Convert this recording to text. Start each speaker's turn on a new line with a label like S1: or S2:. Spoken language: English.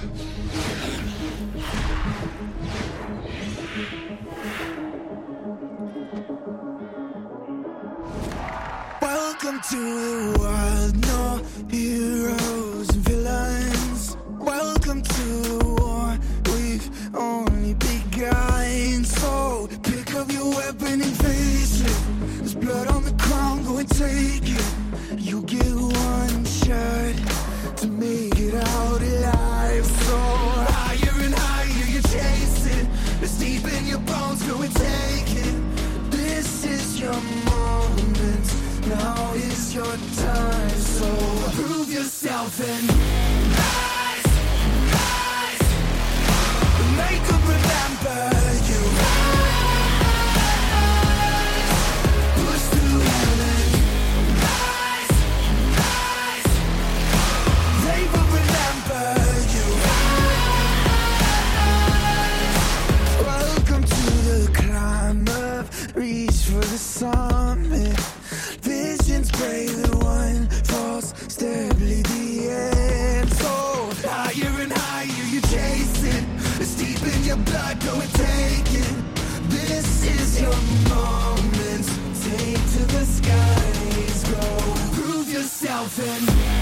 S1: Welcome to the wild, no heroes and villains. Welcome to the war, we've only begun. So pick up your weapon and face it. There's blood on the ground, go and take it. You get one shot to make it out alive. So higher and higher you chase it. It's deep in your bones, go and take it. This is your moment. Now is your time, so prove yourself and rise, rise. Make them remember you. Rise, push through heaven. Rise, rise. They will remember you. Rise. Welcome to the climb up, reach for the summit. Visions brave, the one falls, stably the end. So higher and higher you chase it. It's deep in your blood, go and take it. This is your moment. Take to the skies, go. Prove yourself and